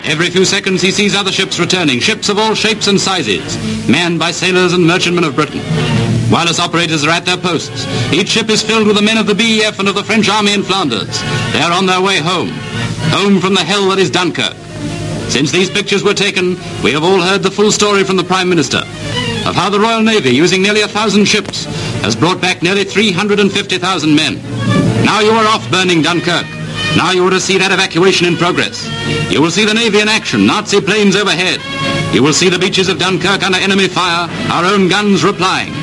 Every few seconds he sees other ships returning, ships of all shapes and sizes, manned by sailors and merchantmen of Britain. Wireless operators are at their posts. Each ship is filled with the men of the BEF and of the French army in Flanders. They are on their way home. Home from the hell that is Dunkirk. Since these pictures were taken, we have all heard the full story from the Prime Minister of how the Royal Navy, using nearly 1,000 ships, has brought back nearly 350,000 men. Now you are off burning Dunkirk. Now you are to see that evacuation in progress. You will see the Navy in action, Nazi planes overhead. You will see the beaches of Dunkirk under enemy fire, our own guns replying.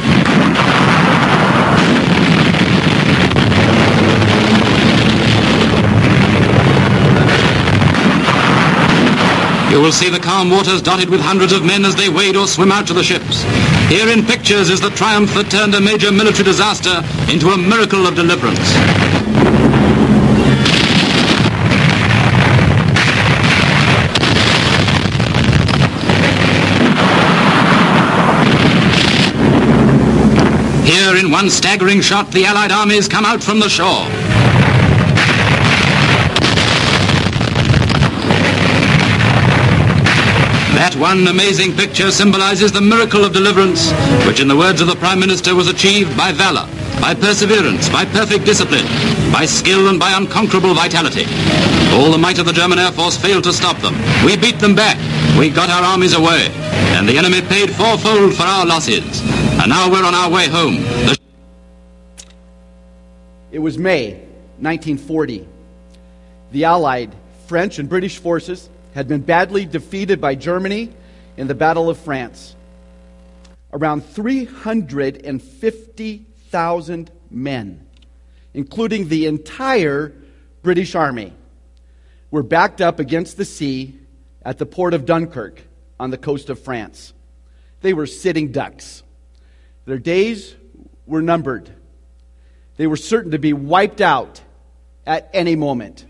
You will see the calm waters dotted with hundreds of men as they wade or swim out to the ships. Here in pictures is the triumph that turned a major military disaster into a miracle of deliverance. Here in one staggering shot, the Allied armies come out from the shore. That one amazing picture symbolizes the miracle of deliverance, which in the words of the Prime Minister was achieved by valor, by perseverance, by perfect discipline, by skill and by unconquerable vitality. All the might of the German Air Force failed to stop them. We beat them back. We got our armies away. And the enemy paid fourfold for our losses. And now we're on our way home. It was May 1940. The Allied French and British forces had been badly defeated by Germany in the Battle of France. Around 350,000 men, including the entire British Army, were backed up against the sea at the port of Dunkirk on the coast of France. They were sitting ducks. Their days were numbered. They were certain to be wiped out at any moment.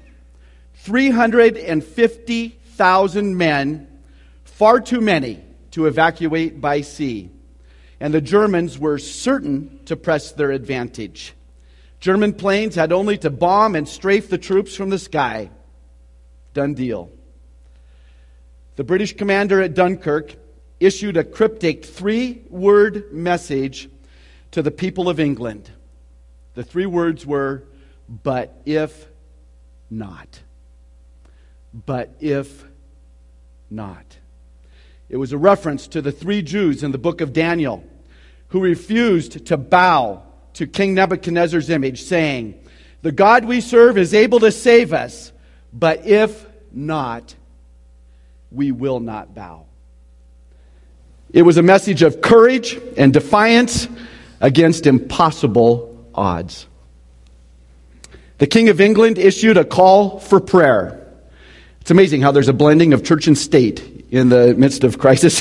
350,000 men, far too many to evacuate by sea. And the Germans were certain to press their advantage. German planes had only to bomb and strafe the troops from the sky. Done deal. The British commander at Dunkirk issued a cryptic 3-word message to the people of England. The 3 words were, "But if not." But if not. It was a reference to the 3 Jews in the book of Daniel who refused to bow to King Nebuchadnezzar's image, saying, "The God we serve is able to save us, but if not, we will not bow." It was a message of courage and defiance against impossible odds. The King of England issued a call for prayer. It's amazing how there's a blending of church and state in the midst of crisis.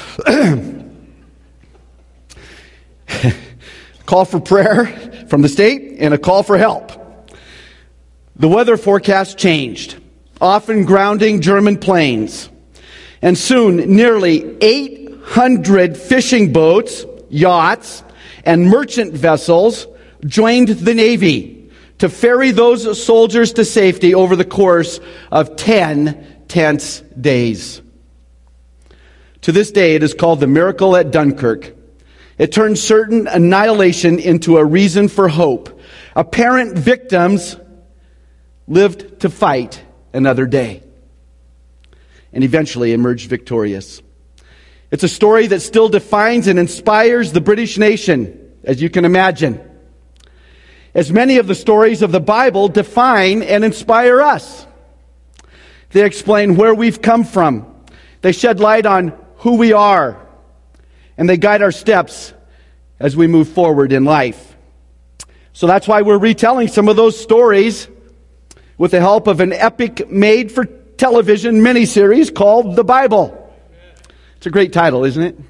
Call for prayer from the state and a call for help. The weather forecast changed, often grounding German planes. And soon, nearly 800 fishing boats, yachts, and merchant vessels joined the Navy to ferry those soldiers to safety over the course of 10 tense days. To this day, it is called the miracle at Dunkirk. It turned certain annihilation into a reason for hope. Apparent victims lived to fight another day and eventually emerged victorious. It's a story that still defines and inspires the British nation, as you can imagine. As many of the stories of the Bible define and inspire us. They explain where we've come from. They shed light on who we are. And they guide our steps as we move forward in life. So that's why we're retelling some of those stories with the help of an epic made-for-television miniseries called The Bible. It's a great title, isn't it?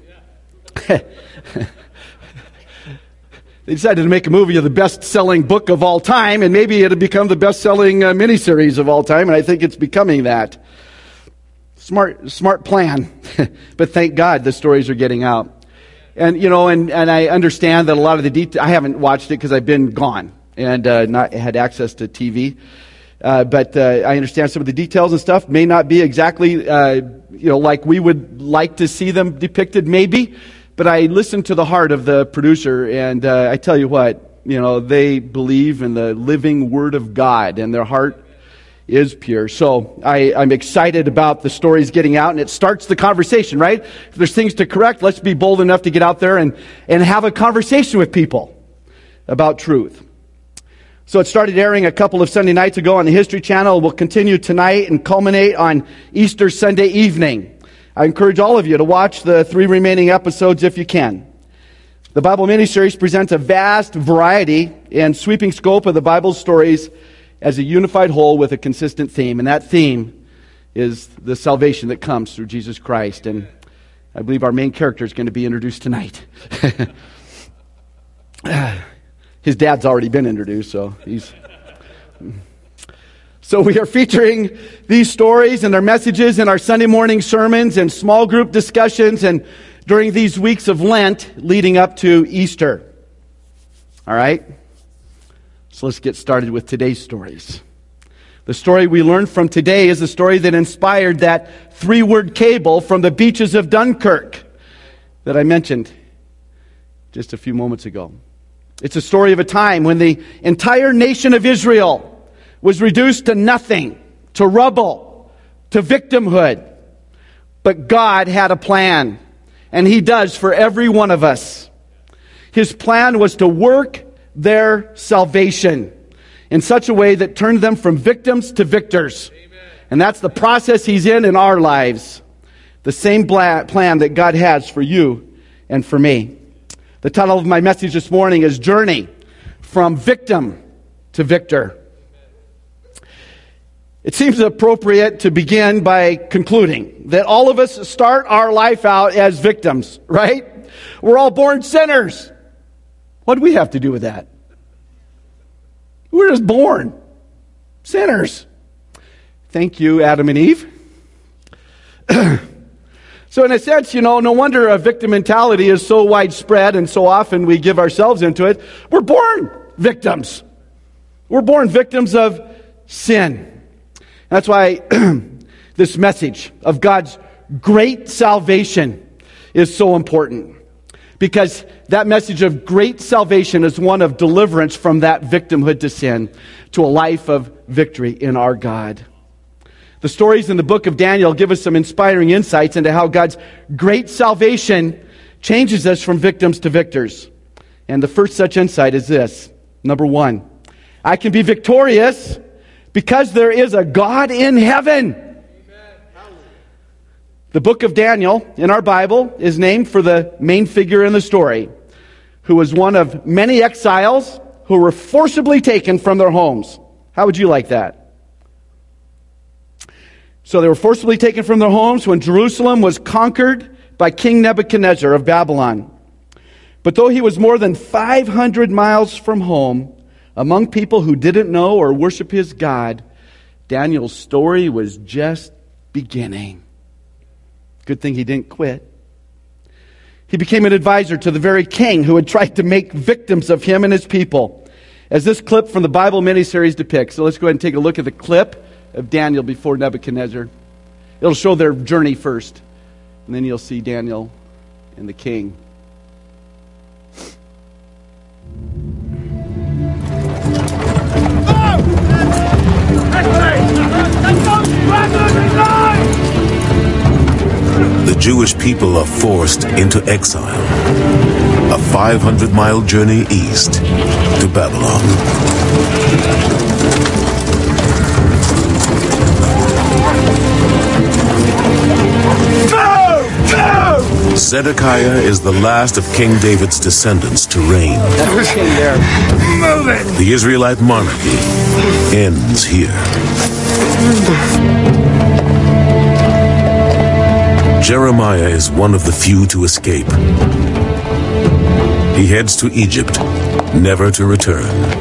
They decided to make a movie of the best-selling book of all time, and maybe it'll become the best-selling miniseries of all time, and I think it's becoming that. Smart plan. But thank God the stories are getting out. And, you know, and I understand that a lot of the details, I haven't watched it because I've been gone and not had access to TV. But I understand some of the details and stuff may not be exactly, like we would like to see them depicted, maybe. But I listened to the heart of the producer, and I tell you what, they believe in the living Word of God, and their heart is pure. So I'm excited about the stories getting out, and it starts the conversation, right? If there's things to correct, let's be bold enough to get out there and have a conversation with people about truth. So it started airing a couple of Sunday nights ago on the History Channel. We'll continue tonight and culminate on Easter Sunday evening. I encourage all of you to watch the 3 remaining episodes if you can. The Bible miniseries presents a vast variety and sweeping scope of the Bible's stories as a unified whole with a consistent theme. And that theme is the salvation that comes through Jesus Christ. And I believe our main character is going to be introduced tonight. His dad's already been introduced, so we are featuring these stories and their messages in our Sunday morning sermons and small group discussions and during these weeks of Lent leading up to Easter. All right? So let's get started with today's stories. The story we learned from today is the story that inspired that 3-word cable from the beaches of Dunkirk that I mentioned just a few moments ago. It's a story of a time when the entire nation of Israel was reduced to nothing, to rubble, to victimhood. But God had a plan, and He does for every one of us. His plan was to work their salvation in such a way that turned them from victims to victors. Amen. And that's the process He's in our lives. The same plan that God has for you and for me. The title of my message this morning is Journey from Victim to Victor. It seems appropriate to begin by concluding that all of us start our life out as victims, right? We're all born sinners. What do we have to do with that? We're just born sinners. Thank you, Adam and Eve. So in a sense, no wonder a victim mentality is so widespread and so often we give ourselves into it. We're born victims. We're born victims of sin. That's why this message of God's great salvation is so important. Because that message of great salvation is one of deliverance from that victimhood to sin to a life of victory in our God. The stories in the book of Daniel give us some inspiring insights into how God's great salvation changes us from victims to victors. And the first such insight is this. Number 1, I can be victorious because there is a God in heaven. The book of Daniel in our Bible is named for the main figure in the story, who was one of many exiles who were forcibly taken from their homes. How would you like that? So they were forcibly taken from their homes when Jerusalem was conquered by King Nebuchadnezzar of Babylon. But though he was more than 500 miles from home, among people who didn't know or worship his God, Daniel's story was just beginning. Good thing he didn't quit. He became an advisor to the very king who had tried to make victims of him and his people, as this clip from the Bible miniseries depicts. So let's go ahead and take a look at the clip of Daniel before Nebuchadnezzar. It'll show their journey first, and then you'll see Daniel and the king. The Jewish people are forced into exile, a 500-mile journey east to Babylon. Zedekiah is the last of King David's descendants to reign. The Israelite monarchy ends here. Jeremiah is one of the few to escape. He heads to Egypt, never to return.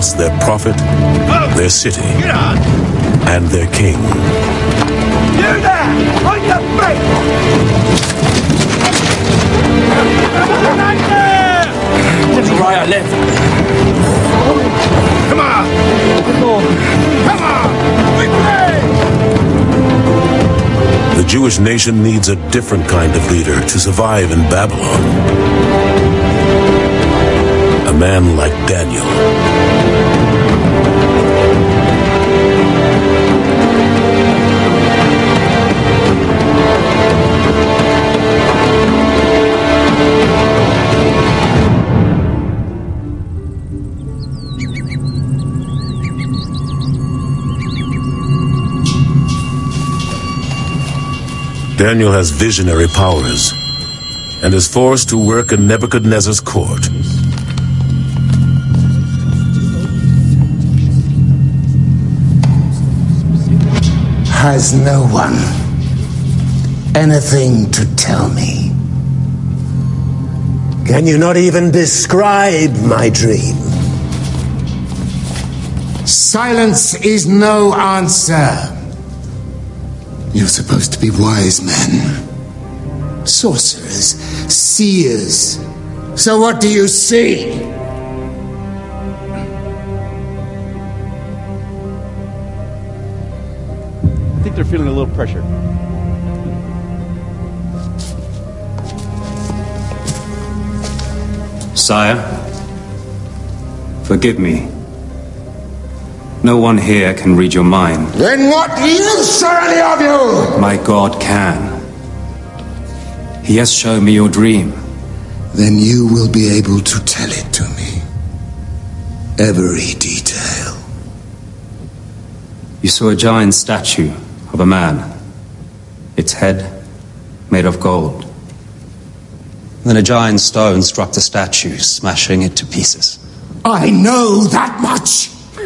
lost their prophet, their city, and their king. You there! On your feet! To right or left? Come on! Come on! We play! The Jewish nation needs a different kind of leader to survive in Babylon. A man like Daniel. Daniel has visionary powers and is forced to work in Nebuchadnezzar's court. Has no one anything to tell me? Can you not even describe my dream? Silence is no answer. You're supposed to be wise men, sorcerers, seers. So what do you see? I think they're feeling a little pressure. Sire, forgive me. No one here can read your mind. Then what use are any of you? My God can. He has shown me your dream. Then you will be able to tell it to me. Every detail. You saw a giant statue of a man. Its head made of gold. Then a giant stone struck the statue, smashing it to pieces. I know that much.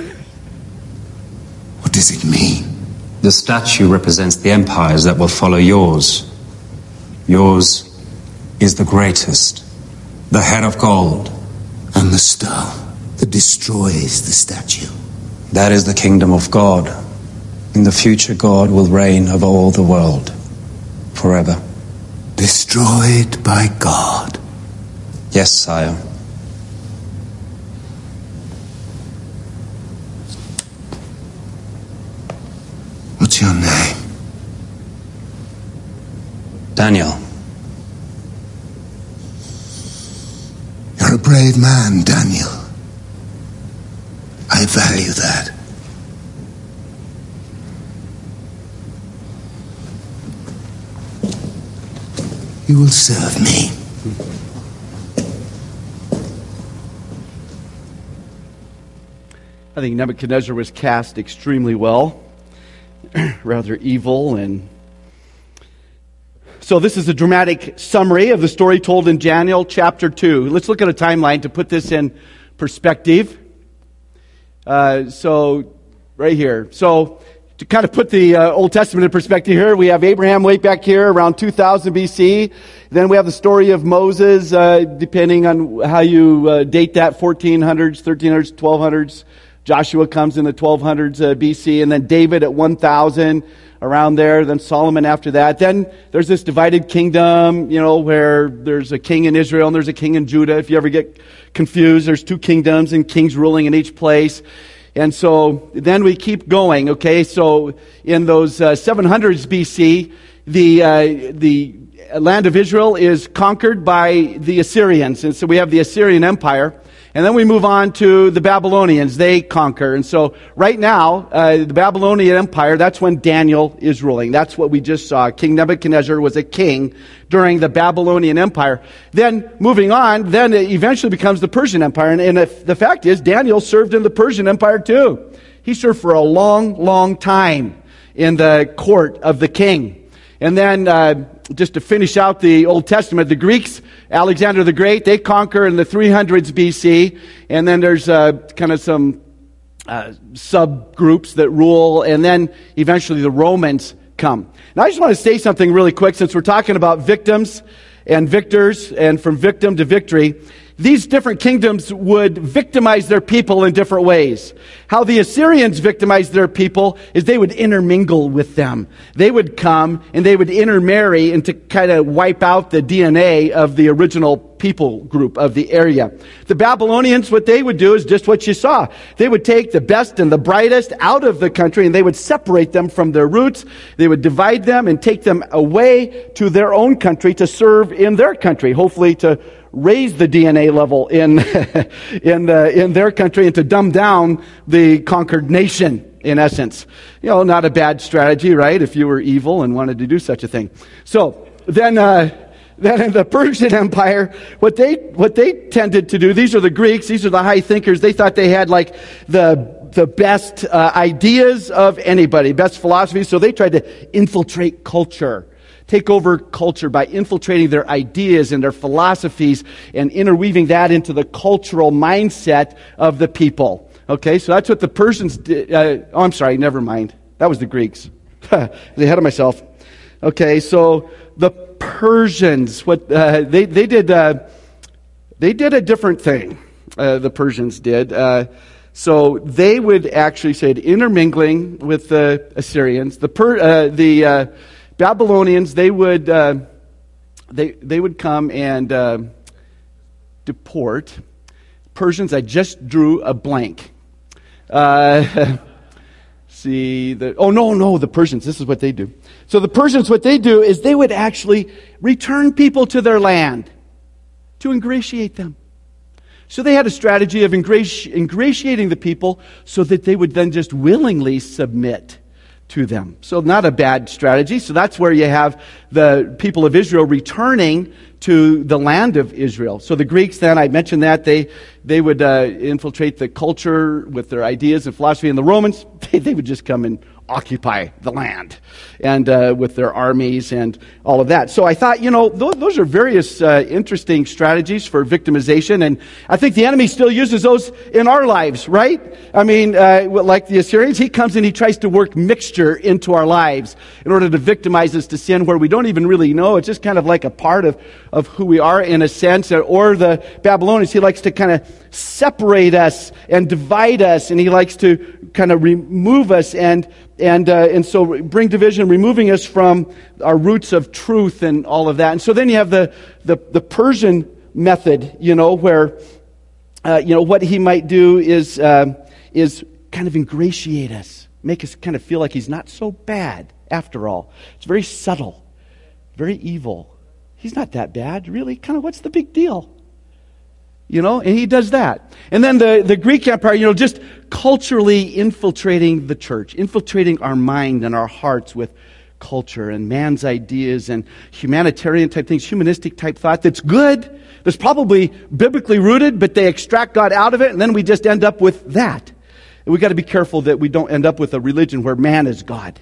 What does it mean? The statue represents the empires that will follow yours. Yours is the greatest. The head of gold. And the star that destroys the statue. That is the kingdom of God. In the future, God will reign over all the world. Forever. Destroyed by God. Yes, sire. What's your name? Daniel. You're a brave man, Daniel. I value that. You will serve me. I think Nebuchadnezzar was cast extremely well, rather evil. And so this is a dramatic summary of the story told in Daniel chapter 2. Let's look at a timeline to put this in perspective. So right here. So to kind of put the Old Testament in perspective here, we have Abraham way back here around 2000 BC. Then we have the story of Moses, depending on how you date that, 1400s, 1300s, 1200s. Joshua comes in the 1200s BC, and then David at 1000, around there. Then Solomon after that. Then there's this divided kingdom, where there's a king in Israel and there's a king in Judah. If you ever get confused, there's two kingdoms and kings ruling in each place. And so then we keep going, okay? So in those 700s BC, the land of Israel is conquered by the Assyrians. And so we have the Assyrian Empire. And then we move on to the Babylonians. They conquer. And so right now, the Babylonian Empire, that's when Daniel is ruling. That's what we just saw. King Nebuchadnezzar was a king during the Babylonian Empire. Then moving on, then it eventually becomes the Persian Empire. And the fact is, Daniel served in the Persian Empire too. He served for a long, long time in the court of the king. And then, just to finish out the Old Testament, the Greeks, Alexander the Great, they conquer in the 300s BC. And then there's kind of some subgroups that rule. And then eventually the Romans come. Now I just want to say something really quick, since we're talking about victims and victors and from victim to victory. these different kingdoms would victimize their people in different ways. How the Assyrians victimized their people is they would intermingle with them. They would come and they would intermarry and to kind of wipe out the DNA of the original people group of the area. The Babylonians, what they would do is just what you saw. They would take the best and the brightest out of the country and they would separate them from their roots. They would divide them and take them away to their own country to serve in their country, hopefully to raise the DNA level in in their country and to dumb down the conquered nation, in essence. You know, not a bad strategy, right? If you were evil and wanted to do such a thing. So then in the Persian Empire, what they tended to do, these are the Greeks, these are the high thinkers, they thought they had like the best ideas of anybody, best philosophy, so they tried to infiltrate culture. Take over culture by infiltrating their ideas and their philosophies and interweaving that into the cultural mindset of the people. Okay, so that's what the Persians did. I'm sorry, never mind. That was the Greeks. Ahead of myself. Okay, so the Persians, what they did a different thing. The Persians did. So they would actually say intermingling with the Assyrians. The Babylonians, they would come and deport. Persians, I just drew a blank. The Persians, this is what they do. So the Persians, what they do is they would actually return people to their land to ingratiate them. So they had a strategy of ingratiating the people so that they would then just willingly submit to them. So not a bad strategy. So that's where you have the people of Israel returning to the land of Israel. So the Greeks then, I mentioned that, they would infiltrate the culture with their ideas and philosophy. And the Romans, they would just come and occupy the land and with their armies and all of that. So I thought, those are various interesting strategies for victimization, and I think the enemy still uses those in our lives, right? I mean, like the Assyrians, he comes and he tries to work mixture into our lives in order to victimize us to sin where we don't even really know. It's just kind of like a part of who we are in a sense. Or the Babylonians, he likes to kind of separate us and divide us, and he likes to kind of remove us and so bring division, removing us from our roots of truth and all of that. And so then you have the Persian method, where what he might do is kind of ingratiate us, make us kind of feel like he's not so bad after all. It's very subtle, very evil. He's not that bad, really. Kind of, what's the big deal? And he does that. And then the Greek Empire, just culturally infiltrating the church, infiltrating our mind and our hearts with culture and man's ideas and humanitarian type things, humanistic type thought that's good, that's probably biblically rooted, but they extract God out of it, and then we just end up with that. And we've got to be careful that we don't end up with a religion where man is God.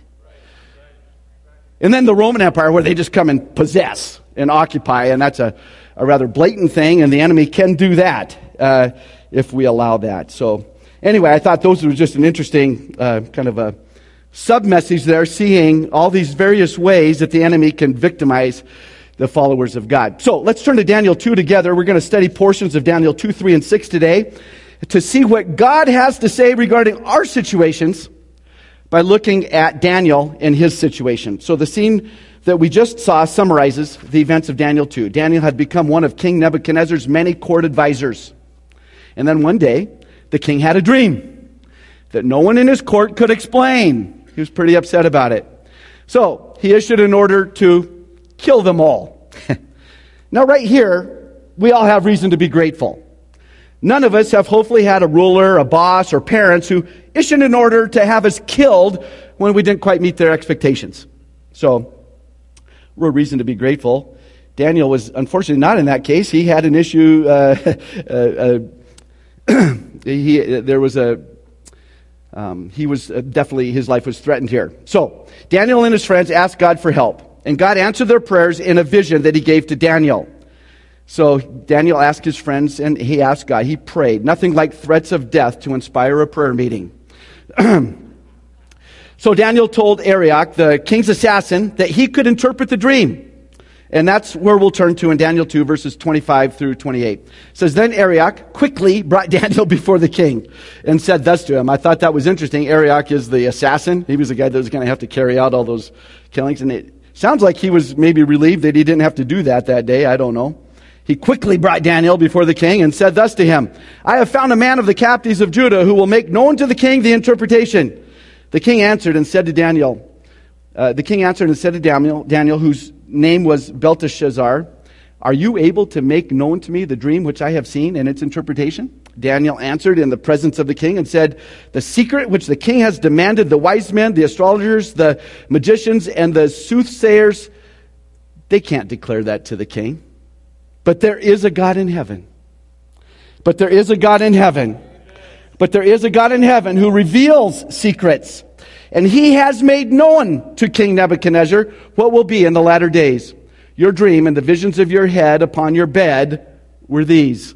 And then the Roman Empire, where they just come and possess and occupy, and that's a rather blatant thing, and the enemy can do that if we allow that. So anyway, I thought those were just an interesting kind of a sub-message there, seeing all these various ways that the enemy can victimize the followers of God. So let's turn to Daniel 2 together. We're going to study portions of Daniel 2, 3, and 6 today to see what God has to say regarding our situations by looking at Daniel and his situation. So the scene that we just saw summarizes the events of Daniel 2. Daniel had become one of King Nebuchadnezzar's many court advisors. And then one day, the king had a dream that no one in his court could explain. He was pretty upset about it. So he issued an order to kill them all. Now right here, we all have reason to be grateful. None of us have hopefully had a ruler, a boss, or parents who issued an order to have us killed when we didn't quite meet their expectations. So we're a reason to be grateful. Daniel was unfortunately not in that case. He had an issue. He was definitely, his life was threatened here. So Daniel and his friends asked God for help, and God answered their prayers in a vision that he gave to Daniel. So Daniel asked his friends, and he asked God. He prayed. Nothing like threats of death to inspire a prayer meeting. So Daniel told Arioch, the king's assassin, that he could interpret the dream. And that's where we'll turn to in Daniel 2, verses 25 through 28. It says, Then Arioch quickly brought Daniel before the king and said thus to him. I thought that was interesting. Arioch is the assassin. He was the guy that was going to have to carry out all those killings. And it sounds like he was maybe relieved that he didn't have to do that day. I don't know. He quickly brought Daniel before the king and said thus to him, I have found a man of the captives of Judah who will make known to the king the interpretation. The king answered and said to Daniel, Daniel, whose name was Belteshazzar, are you able to make known to me the dream which I have seen and its interpretation? Daniel answered in the presence of the king and said, the secret which the king has demanded, the wise men, the astrologers, the magicians, and the soothsayers, they can't declare that to the king. But there is a God in heaven. But there is a God in heaven. But there is a God in heaven who reveals secrets. And he has made known to King Nebuchadnezzar what will be in the latter days. Your dream and the visions of your head upon your bed were these.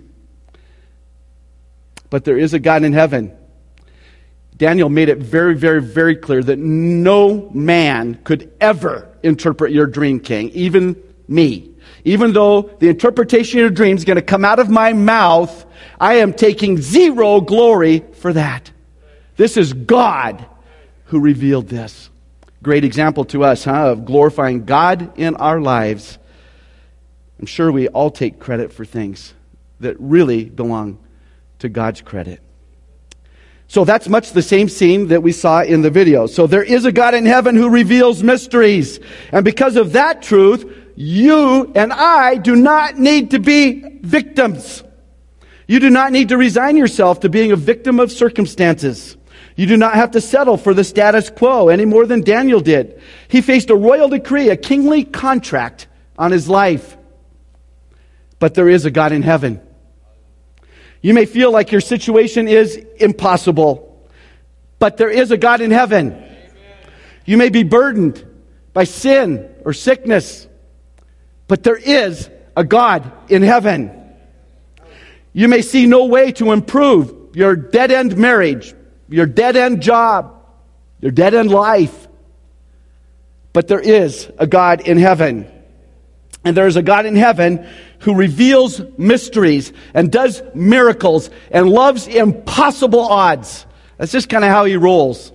But there is a God in heaven. Daniel made it very, very, very clear that no man could ever interpret your dream, king, even me. Even though the interpretation of your dream is going to come out of my mouth, I am taking zero glory for that. This is God who revealed this. Great example to us, of glorifying God in our lives. I'm sure we all take credit for things that really belong to God's credit. So that's much the same scene that we saw in the video. So there is a God in heaven who reveals mysteries. And because of that truth, you and I do not need to be victims. You do not need to resign yourself to being a victim of circumstances. You do not have to settle for the status quo any more than Daniel did. He faced a royal decree, a kingly contract on his life. But there is a God in heaven. You may feel like your situation is impossible, but there is a God in heaven. You may be burdened by sin or sickness, but there is a God in heaven. You may see no way to improve your dead-end marriage, your dead-end job, your dead-end life. But there is a God in heaven. And there is a God in heaven who reveals mysteries and does miracles and loves impossible odds. That's just kind of how he rolls.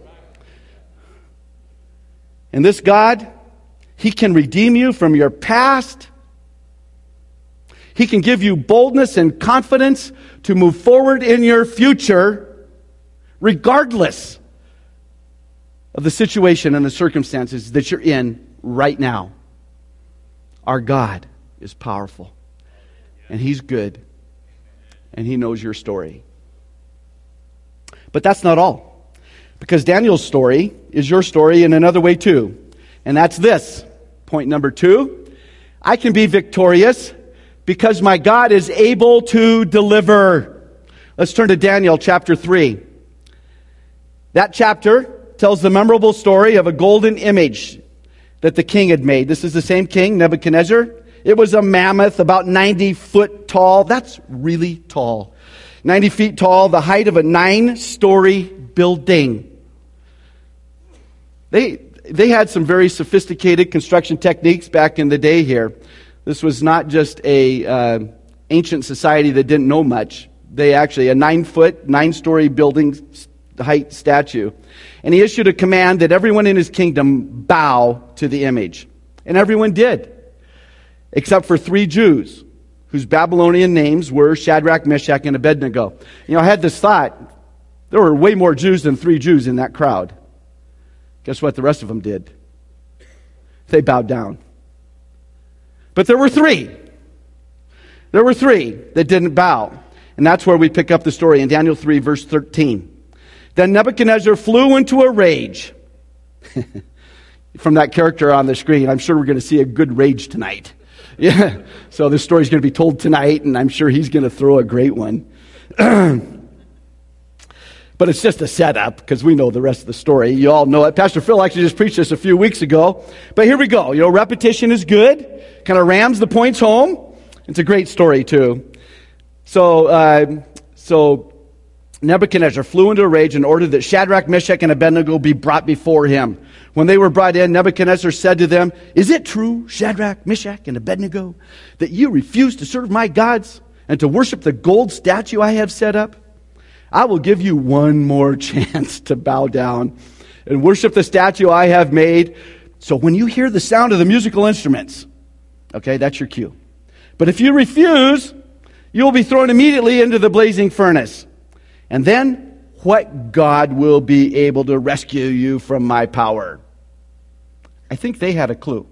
And this God, he can redeem you from your past. He can give you boldness and confidence to move forward in your future, regardless of the situation and the circumstances that you're in right now. Our God is powerful, and he's good, and he knows your story. But that's not all, because Daniel's story is your story in another way too, and that's this. Point number 2, I can be victorious because my God is able to deliver. Let's turn to Daniel chapter 3. That chapter tells the memorable story of a golden image that the king had made. This is the same king, Nebuchadnezzar. It was a mammoth, about 90 foot tall. That's really tall. 90 feet tall, the height of a 9-story building. They had some very sophisticated construction techniques back in the day here. This was not just a ancient society that didn't know much. They actually, a 9-foot, 9-story building height statue. And he issued a command that everyone in his kingdom bow to the image. And everyone did, except for 3 Jews, whose Babylonian names were Shadrach, Meshach, and Abednego. You know, I had this thought, there were way more Jews than 3 Jews in that crowd. Guess what the rest of them did? They bowed down. But there were 3. There were 3 that didn't bow. And that's where we pick up the story in Daniel 3, verse 13. Then Nebuchadnezzar flew into a rage. From that character on the screen, I'm sure we're going to see a good rage tonight. Yeah. So this story's going to be told tonight, and I'm sure he's going to throw a great one. But it's just a setup, because we know the rest of the story. You all know it. Pastor Phil actually just preached this a few weeks ago. But here we go. You know, repetition is good. Kind of rams the points home. It's a great story, too. So Nebuchadnezzar flew into a rage and ordered that Shadrach, Meshach, and Abednego be brought before him. When they were brought in, Nebuchadnezzar said to them, "Is it true, Shadrach, Meshach, and Abednego, that you refuse to serve my gods and to worship the gold statue I have set up? I will give you one more chance to bow down and worship the statue I have made. So when you hear the sound of the musical instruments," okay, that's your cue. "But if you refuse, you will be thrown immediately into the blazing furnace. And then what God will be able to rescue you from my power?" I think they had a clue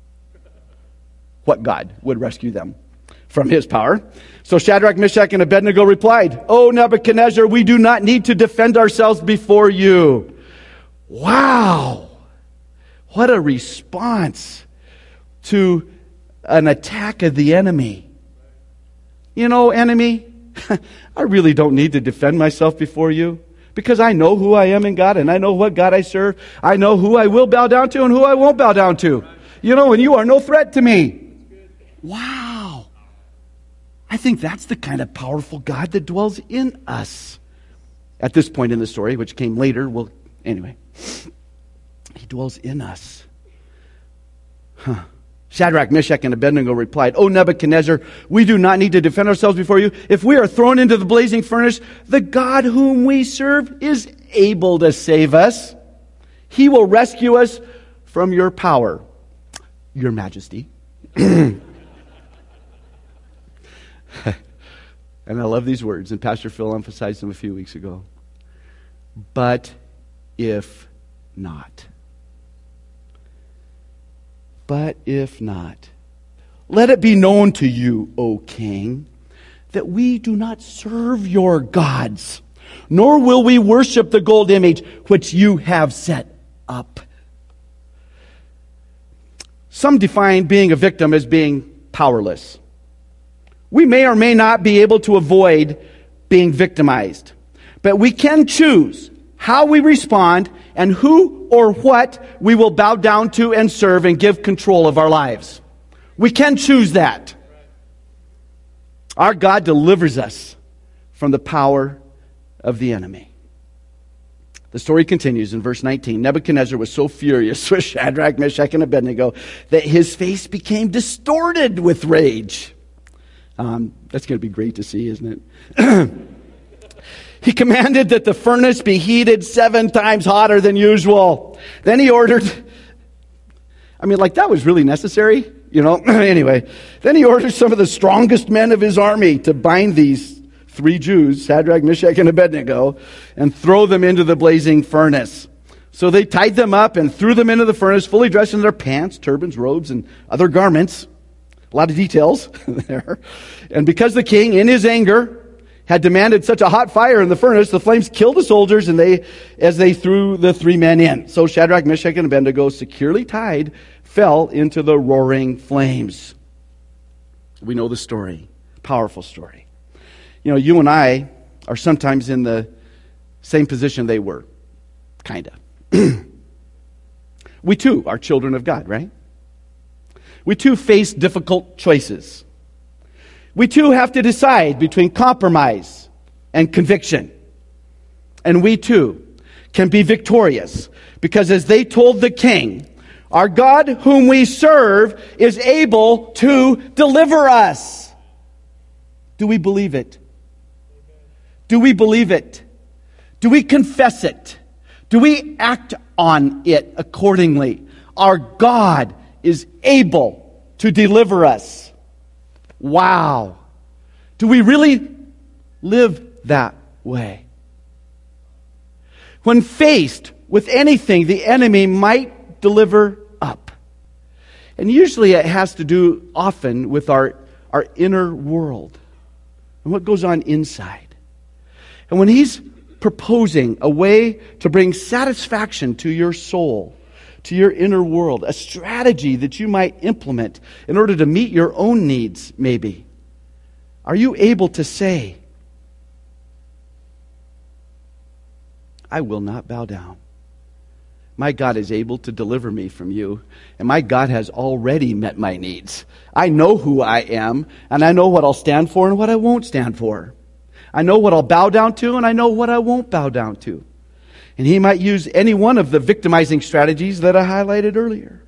what God would rescue them from his power. So Shadrach, Meshach, and Abednego replied, "O Nebuchadnezzar, we do not need to defend ourselves before you." Wow! What a response to an attack of the enemy. You know, enemy, I really don't need to defend myself before you, because I know who I am in God, and I know what God I serve. I know who I will bow down to and who I won't bow down to. You know, and you are no threat to me. Wow. I think that's the kind of powerful God that dwells in us. At this point in the story, which came later, anyway, he dwells in us. Shadrach, Meshach, and Abednego replied, "O Nebuchadnezzar, we do not need to defend ourselves before you. If we are thrown into the blazing furnace, the God whom we serve is able to save us. He will rescue us from your power, your majesty." And I love these words, and Pastor Phil emphasized them a few weeks ago. But if not. But if not, let it be known to you, O king, that we do not serve your gods, nor will we worship the gold image which you have set up. Some define being a victim as being powerless. We may or may not be able to avoid being victimized, but we can choose how we respond and who or what we will bow down to and serve and give control of our lives. We can choose that. Our God delivers us from the power of the enemy. The story continues in verse 19. Nebuchadnezzar was so furious with Shadrach, Meshach, and Abednego that his face became distorted with rage. That's going to be great to see, isn't it? He commanded that the furnace be heated 7 times hotter than usual. Then he ordered, that was really necessary, Anyway, then he ordered some of the strongest men of his army to bind these 3 Jews, Shadrach, Meshach, and Abednego, and throw them into the blazing furnace. So they tied them up and threw them into the furnace, fully dressed in their pants, turbans, robes, and other garments. A lot of details there. And because the king, in his anger, had demanded such a hot fire in the furnace, the flames killed the soldiers as they threw the 3 men in. So Shadrach, Meshach, and Abednego, securely tied, fell into the roaring flames. We know the story. Powerful story. You and I are sometimes in the same position they were. Kind of. We too are children of God, right? We too face difficult choices. We too have to decide between compromise and conviction. And we too can be victorious, because as they told the king, our God whom we serve is able to deliver us. Do we believe it? Do we believe it? Do we confess it? Do we act on it accordingly? Our God is able to deliver us. Wow. Do we really live that way? When faced with anything the enemy might deliver up, and usually it has to do often with our inner world and what goes on inside. And when he's proposing a way to bring satisfaction to your soul, to your inner world, a strategy that you might implement in order to meet your own needs, maybe, are you able to say, "I will not bow down. My God is able to deliver me from you, and my God has already met my needs. I know who I am, and I know what I'll stand for and what I won't stand for. I know what I'll bow down to, and I know what I won't bow down to. And he might use any one of the victimizing strategies that I highlighted earlier.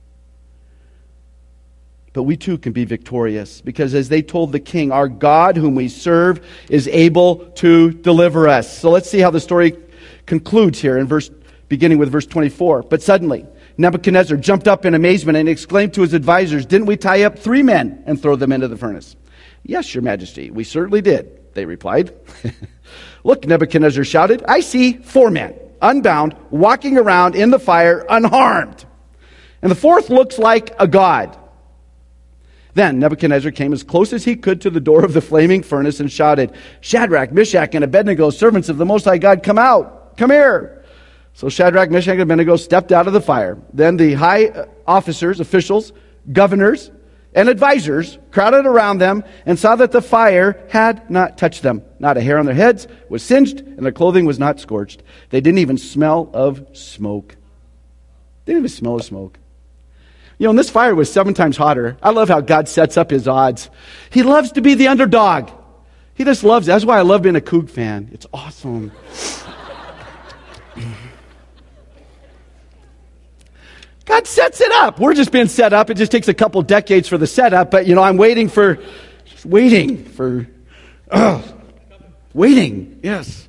But we too can be victorious, because as they told the king, our God whom we serve is able to deliver us. So let's see how the story concludes here beginning with verse 24. But suddenly Nebuchadnezzar jumped up in amazement and exclaimed to his advisors, "Didn't we tie up 3 men and throw them into the furnace?" "Yes, your majesty, we certainly did," they replied. "Look," Nebuchadnezzar shouted, "I see 4 men, unbound, walking around in the fire unharmed. And the 4th looks like a god." Then Nebuchadnezzar came as close as he could to the door of the flaming furnace and shouted, "Shadrach, Meshach, and Abednego, servants of the Most High God, come out, come here." So Shadrach, Meshach, and Abednego stepped out of the fire. Then the high officers, officials, governors, and advisors crowded around them and saw that the fire had not touched them. Not a hair on their heads was singed, and their clothing was not scorched. They didn't even smell of smoke. They didn't even smell of smoke. You know, and this fire was 7 times hotter. I love how God sets up his odds. He loves to be the underdog. He just loves it. That's why I love being a Coug fan. It's awesome. God sets it up. We're just being set up. It just takes a couple decades for the setup. But, you know, I'm waiting. Yes.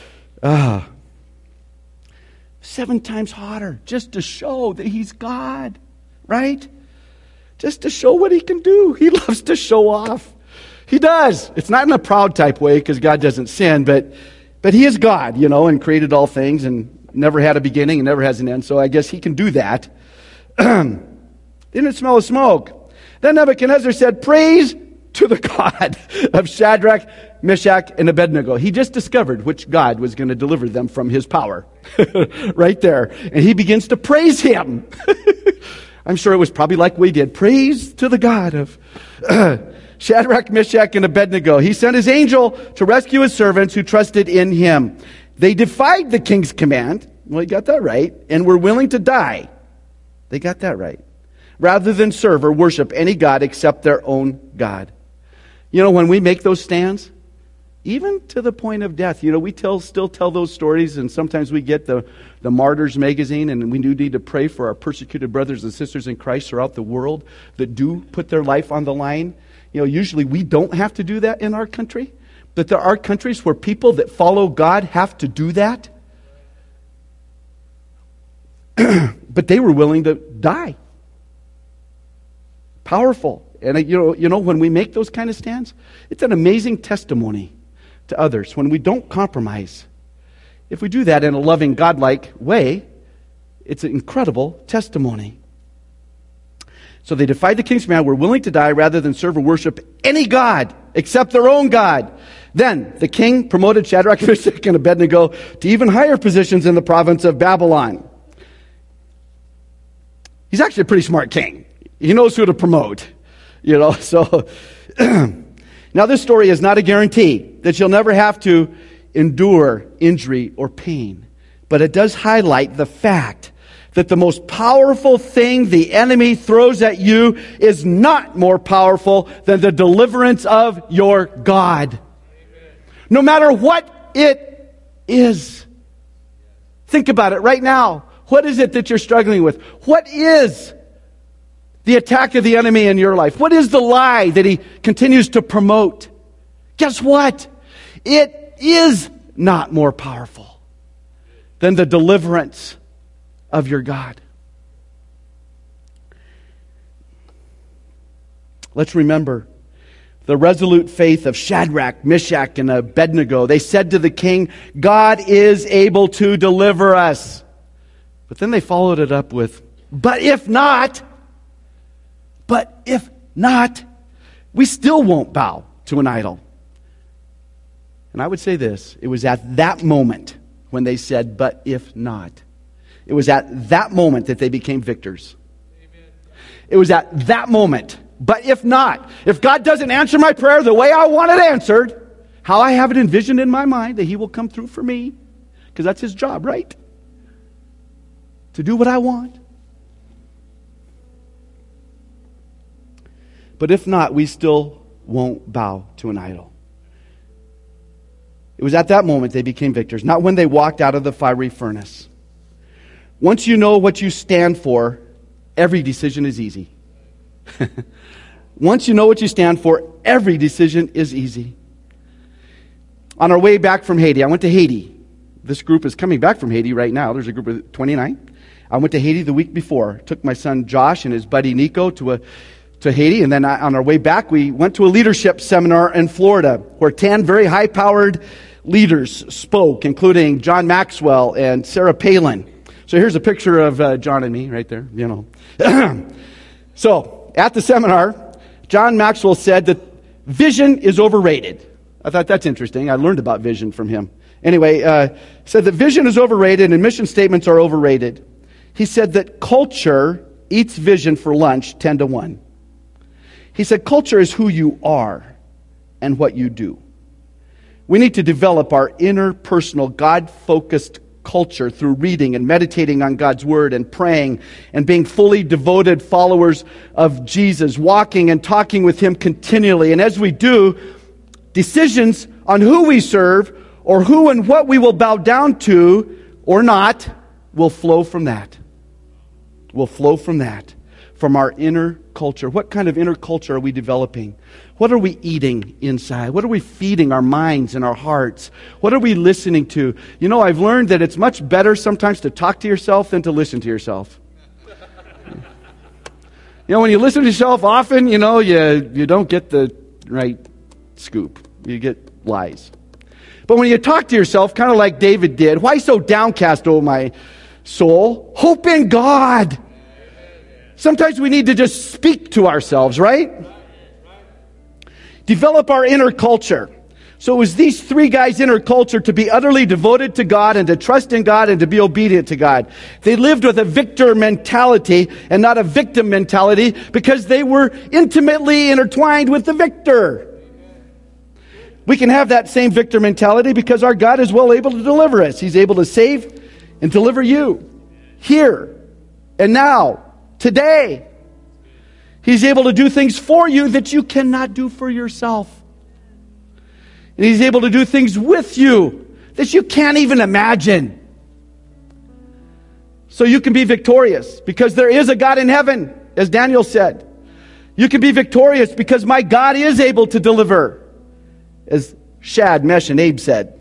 7 times hotter, just to show that he's God. Right? Just to show what he can do. He loves to show off. He does. It's not in a proud type way, because God doesn't sin, but he is God, you know, and created all things and never had a beginning and never has an end. So I guess he can do that. Didn't smell of smoke. Then Nebuchadnezzar said, "Praise to the God of Shadrach, Meshach, and Abednego." He just discovered which God was going to deliver them from his power. Right there. And he begins to praise him. I'm sure it was probably like we did. Praise to the God of Shadrach, Meshach, and Abednego. He sent his angel to rescue his servants who trusted in him. They defied the king's command. Well, he got that right. And were willing to die. They got that right. Rather than serve or worship any god except their own God. You know, when we make those stands, even to the point of death, you know, we still tell those stories, and sometimes we get the Martyrs magazine, and we do need to pray for our persecuted brothers and sisters in Christ throughout the world that do put their life on the line. You know, usually we don't have to do that in our country, but there are countries where people that follow God have to do that. But they were willing to die. Powerful. And you know, when we make those kind of stands, it's an amazing testimony to others when we don't compromise. If we do that in a loving, godlike way, it's an incredible testimony. So they defied the king's command, were willing to die rather than serve or worship any god except their own God. Then the king promoted Shadrach, Meshach, and Abednego to even higher positions in the province of Babylon. He's actually a pretty smart king. He knows who to promote. You know, so now this story is not a guarantee that you'll never have to endure injury or pain. But it does highlight the fact that the most powerful thing the enemy throws at you is not more powerful than the deliverance of your God. Amen. No matter what it is. Think about it right now. What is it that you're struggling with? What is the attack of the enemy in your life? What is the lie that he continues to promote? Guess what? It is not more powerful than the deliverance of your God. Let's remember the resolute faith of Shadrach, Meshach, and Abednego. They said to the king, "God is able to deliver us." But then they followed it up with, but if not, we still won't bow to an idol. And I would say this, it was at that moment when they said, but if not. It was at that moment that they became victors. Amen. It was at that moment, but if not, if God doesn't answer my prayer the way I want it answered, how I have it envisioned in my mind that he will come through for me, because that's his job, right? To do what I want. But if not, we still won't bow to an idol. It was at that moment they became victors, not when they walked out of the fiery furnace. Once you know what you stand for, every decision is easy. Once you know what you stand for, every decision is easy. On our way back from Haiti, I went to Haiti. This group is coming back from Haiti right now. There's a group of 29. I went to Haiti the week before. Took my son Josh and his buddy Nico to Haiti. And then on our way back, we went to a leadership seminar in Florida where 10 very high-powered leaders spoke, including John Maxwell and Sarah Palin. So here's a picture of John and me right there, you know. So at the seminar, John Maxwell said that vision is overrated. I thought that's interesting. I learned about vision from him. Anyway, said that vision is overrated and mission statements are overrated. He said that culture eats vision for lunch 10-1. He said culture is who you are and what you do. We need to develop our inner personal God-focused culture through reading and meditating on God's Word and praying and being fully devoted followers of Jesus, walking and talking with Him continually. And as we do, decisions on who we serve or who and what we will bow down to or not will flow from that. Will flow from that, from our inner culture. What kind of inner culture are we developing? What are we eating inside? What are we feeding our minds and our hearts? What are we listening to? You know, I've learned that it's much better sometimes to talk to yourself than to listen to yourself. You know, when you listen to yourself often, you know, you don't get the right scoop. You get lies. But when you talk to yourself, kind of like David did, why so downcast, O my soul? Hope in God. Sometimes we need to just speak to ourselves, right? Develop our inner culture. So it was these three guys' inner culture to be utterly devoted to God and to trust in God and to be obedient to God. They lived with a victor mentality and not a victim mentality because they were intimately intertwined with the victor. We can have that same victor mentality because our God is well able to deliver us. He's able to save and deliver you here and now, today. He's able to do things for you that you cannot do for yourself. And He's able to do things with you that you can't even imagine. So you can be victorious because there is a God in heaven, as Daniel said. You can be victorious because my God is able to deliver, as Shad, Mesh, and Abe said.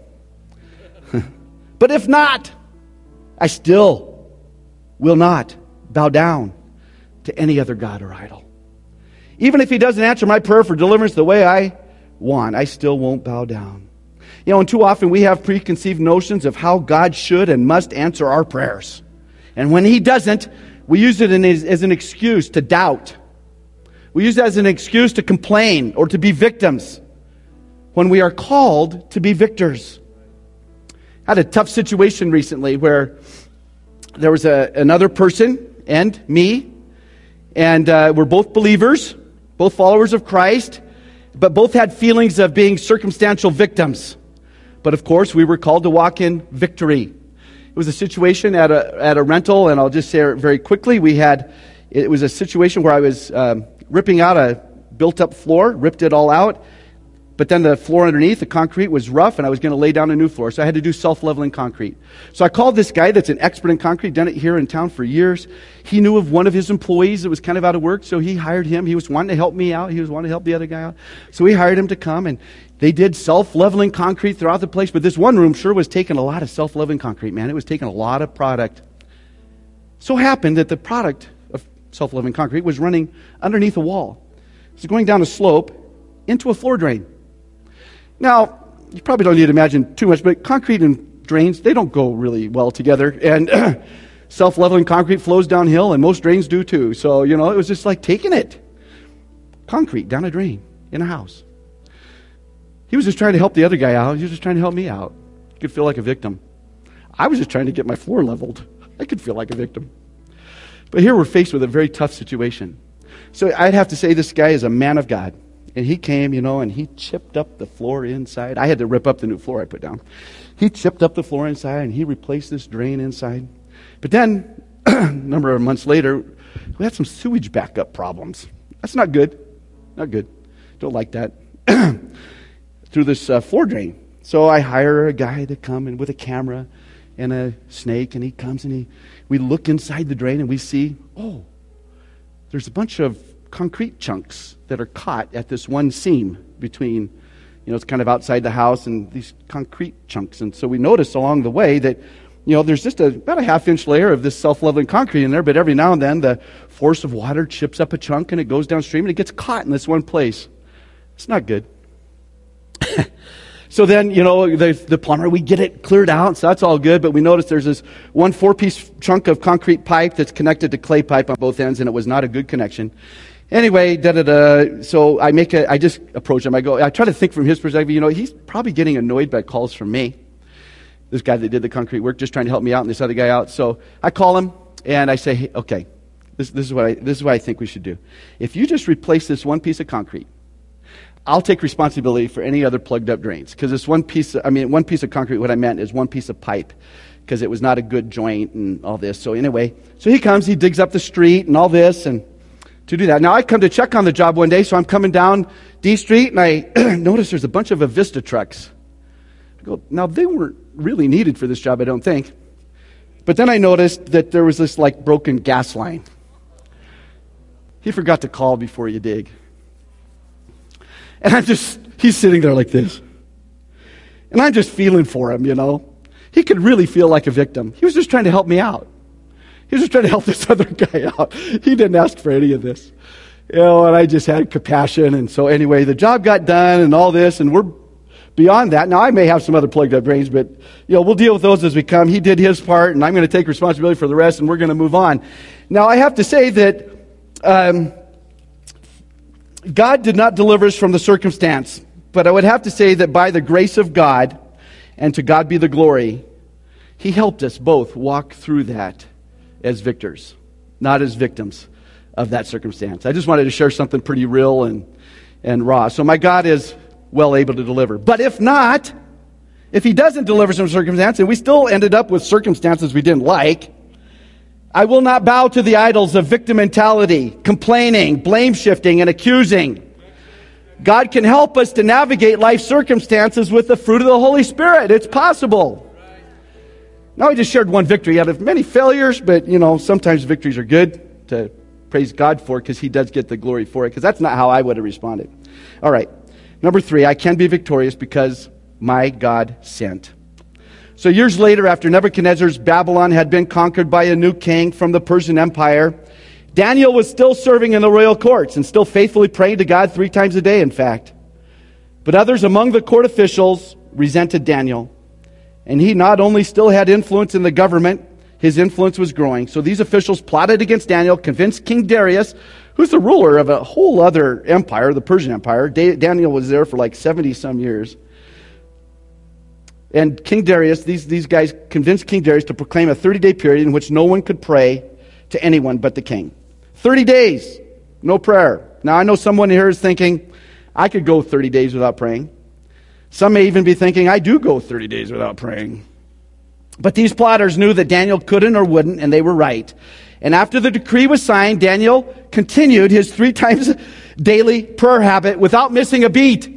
But if not, I still will not bow down to any other god or idol. Even if He doesn't answer my prayer for deliverance the way I want, I still won't bow down. You know, and too often we have preconceived notions of how God should and must answer our prayers. And when He doesn't, we use it as an excuse to doubt. We use it as an excuse to complain or to be victims when we are called to be victors. I had a tough situation recently where there was another person and me, and we're both believers, both followers of Christ, but both had feelings of being circumstantial victims. But of course, we were called to walk in victory. It was a situation at a rental, and I'll just say it very quickly. It was a situation where I was ripping out a built-up floor, ripped it all out, but then the floor underneath, the concrete was rough, and I was going to lay down a new floor. So I had to do self-leveling concrete. So I called this guy that's an expert in concrete, done it here in town for years. He knew of one of his employees that was kind of out of work, so he hired him. He was wanting to help me out. He was wanting to help the other guy out. So we hired him to come, and they did self-leveling concrete throughout the place. But this one room sure was taking a lot of self-leveling concrete, man. It was taking a lot of product. So happened that the product of self-leveling concrete was running underneath a wall. It was going down a slope into a floor drain. Now, you probably don't need to imagine too much, but concrete and drains, they don't go really well together. And self-leveling concrete flows downhill, and most drains do too. So, you know, it was just like taking it. Concrete down a drain in a house. He was just trying to help the other guy out. He was just trying to help me out. I could feel like a victim. I was just trying to get my floor leveled. I could feel like a victim. But here we're faced with a very tough situation. So I'd have to say this guy is a man of God. And he came, you know, and he chipped up the floor inside. I had to rip up the new floor I put down. He chipped up the floor inside, and he replaced this drain inside. But then, a number of months later, we had some sewage backup problems. That's not good. Not good. Don't like that. Through this floor drain. So I hire a guy to come and with a camera and a snake, and he comes and we look inside the drain and we see, oh, there's a bunch of concrete chunks that are caught at this one seam between, it's kind of outside the house, and these concrete chunks. And so we notice along the way that, there's just about a half-inch layer of this self-leveling concrete in there, but every now and then the force of water chips up a chunk and it goes downstream and it gets caught in this one place. It's not good. So then, the plumber, we get it cleared out, so that's all good, but we notice there's this one 4-piece chunk of concrete pipe that's connected to clay pipe on both ends, and it was not a good connection. Anyway, so I just approach him. I try to think from his perspective, he's probably getting annoyed by calls from me. This guy that did the concrete work, just trying to help me out, and this other guy out. So I call him, and I say, hey, okay, this is what I think we should do. If you just replace this one piece of concrete, I'll take responsibility for any other plugged up drains. Because this one piece of concrete, what I meant is one piece of pipe, because it was not a good joint and all this. So anyway, he comes, he digs up the street and all this, and to do that. Now I come to check on the job one day, so I'm coming down D Street, and I notice there's a bunch of Avista trucks. I go, now they weren't really needed for this job, I don't think. But then I noticed that there was this broken gas line. He forgot to call before you dig. And he's sitting there like this. And I'm just feeling for him, He could really feel like a victim. He was just trying to help me out. He was just trying to help this other guy out. He didn't ask for any of this. And I just had compassion. And so anyway, the job got done and all this, and we're beyond that. Now, I may have some other plugged up drains, but, we'll deal with those as we come. He did his part, and I'm going to take responsibility for the rest, and we're going to move on. Now, I have to say that God did not deliver us from the circumstance, but I would have to say that by the grace of God, and to God be the glory, He helped us both walk through that as victors, not as victims of that circumstance. I just wanted to share something pretty real and raw. So my God is well able to deliver. But if not, if He doesn't deliver some circumstance, and we still ended up with circumstances we didn't like, I will not bow to the idols of victim mentality, complaining, blame shifting, and accusing. God can help us to navigate life circumstances with the fruit of the Holy Spirit. It's possible. Now I just shared one victory out of many failures, but sometimes victories are good to praise God for, because He does get the glory for it, because that's not how I would have responded. All right. Number 3, I can be victorious because my God sent. So years later, after Nebuchadnezzar's Babylon had been conquered by a new king from the Persian Empire, Daniel was still serving in the royal courts and still faithfully praying to God 3 times a day, in fact. But others among the court officials resented Daniel. And he not only still had influence in the government, his influence was growing. So these officials plotted against Daniel, convinced King Darius, who's the ruler of a whole other empire, the Persian Empire. Daniel was there for 70-some years. And King Darius, these guys convinced King Darius to proclaim a 30-day period in which no one could pray to anyone but the king. 30 days, no prayer. Now, I know someone here is thinking, I could go 30 days without praying. Some may even be thinking, I do go 30 days without praying. But these plotters knew that Daniel couldn't or wouldn't, and they were right. And after the decree was signed, Daniel continued his 3 times daily prayer habit without missing a beat.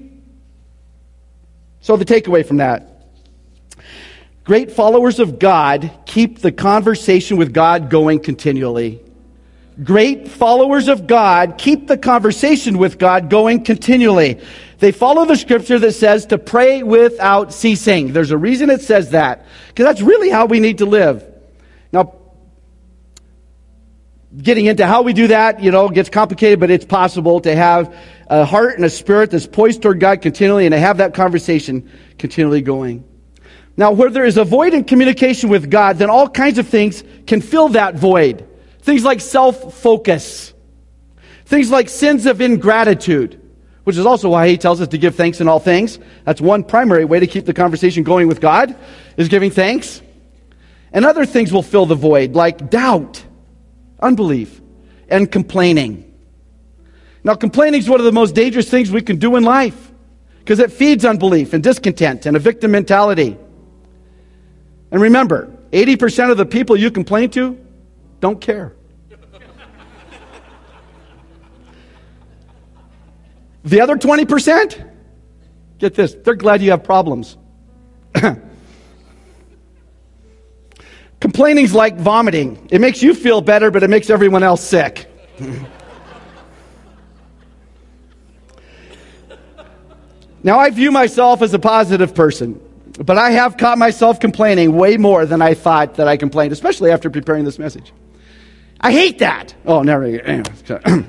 So the takeaway from that: great followers of God keep the conversation with God going continually. Great followers of God keep the conversation with God going continually. They follow the scripture that says to pray without ceasing. There's a reason it says that, because that's really how we need to live. Now, getting into how we do that, gets complicated, but it's possible to have a heart and a spirit that's poised toward God continually and to have that conversation continually going. Now, where there is a void in communication with God, then all kinds of things can fill that void. Things like self-focus. Things like sins of ingratitude, which is also why He tells us to give thanks in all things. That's one primary way to keep the conversation going with God, is giving thanks. And other things will fill the void, like doubt, unbelief, and complaining. Now, complaining is one of the most dangerous things we can do in life, because it feeds unbelief and discontent and a victim mentality. And remember, 80% of the people you complain to don't care. The other 20%, get this, they're glad you have problems. Complaining's like vomiting. It makes you feel better, but it makes everyone else sick. Now, I view myself as a positive person, but I have caught myself complaining way more than I thought that I complained, especially after preparing this message. I hate that. Oh, never. Anyway.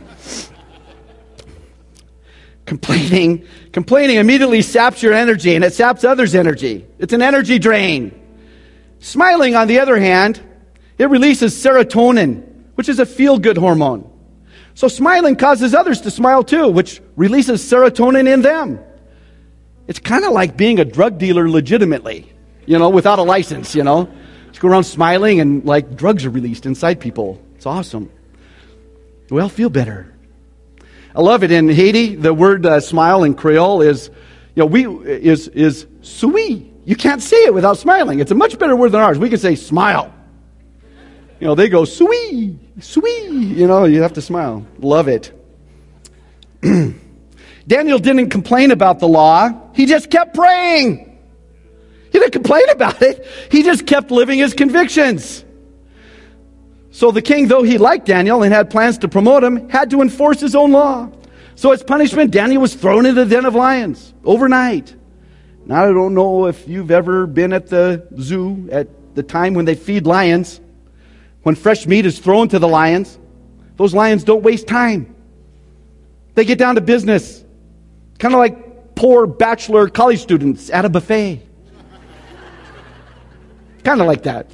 Complaining immediately saps your energy, and it saps others' energy. It's an energy drain. Smiling, on the other hand, it releases serotonin, which is a feel-good hormone. So smiling causes others to smile too, which releases serotonin in them. It's kind of like being a drug dealer legitimately, without a license, Just go around smiling and like drugs are released inside people. It's awesome. Well, feel better. I love it. In Haiti, the word smile in Creole is souris. You can't say it without smiling. It's a much better word than ours. We can say smile. They go souris, souris. You have to smile. Love it. Daniel didn't complain about the law. He just kept praying. He didn't complain about it. He just kept living his convictions. So the king, though he liked Daniel and had plans to promote him, had to enforce his own law. So as punishment, Daniel was thrown into the den of lions overnight. Now, I don't know if you've ever been at the zoo at the time when they feed lions. When fresh meat is thrown to the lions, those lions don't waste time. They get down to business. Kind of like poor bachelor college students at a buffet. Kind of like that.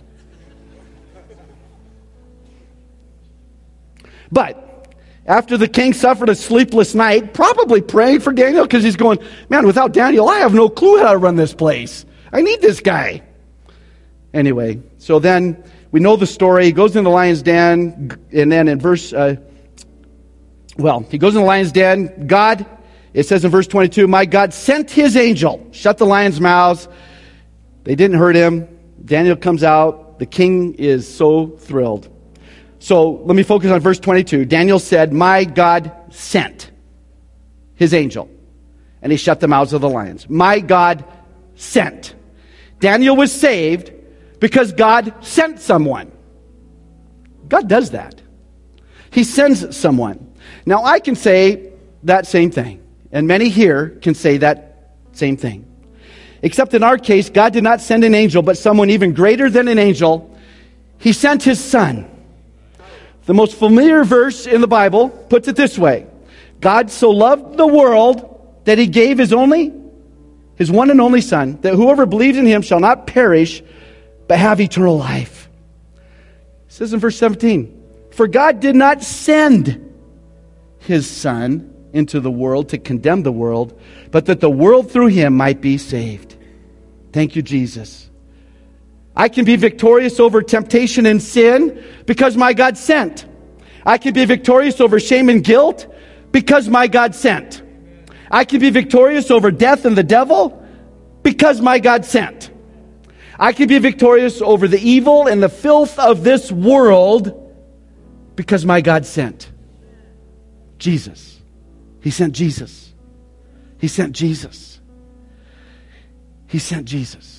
But after the king suffered a sleepless night, probably praying for Daniel, because he's going, man, without Daniel, I have no clue how to run this place. I need this guy. Anyway, so then we know the story. He goes into the lion's den, and then in he goes in the lion's den. God, it says in verse 22, my God sent his angel, shut the lions' mouths. They didn't hurt him. Daniel comes out. The king is so thrilled. So let me focus on verse 22. Daniel said, my God sent his angel, and he shut the mouths of the lions. My God sent. Daniel was saved because God sent someone. God does that. He sends someone. Now, I can say that same thing, and many here can say that same thing. Except in our case, God did not send an angel, but someone even greater than an angel. He sent his son. The most familiar verse in the Bible puts it this way. God so loved the world that he gave his one and only son, that whoever believes in him shall not perish, but have eternal life. It says in verse 17, for God did not send his son into the world to condemn the world, but that the world through him might be saved. Thank you, Jesus. I can be victorious over temptation and sin because my God sent. I can be victorious over shame and guilt because my God sent. I can be victorious over death and the devil because my God sent. I can be victorious over the evil and the filth of this world because my God sent. Jesus. He sent Jesus. He sent Jesus. He sent Jesus.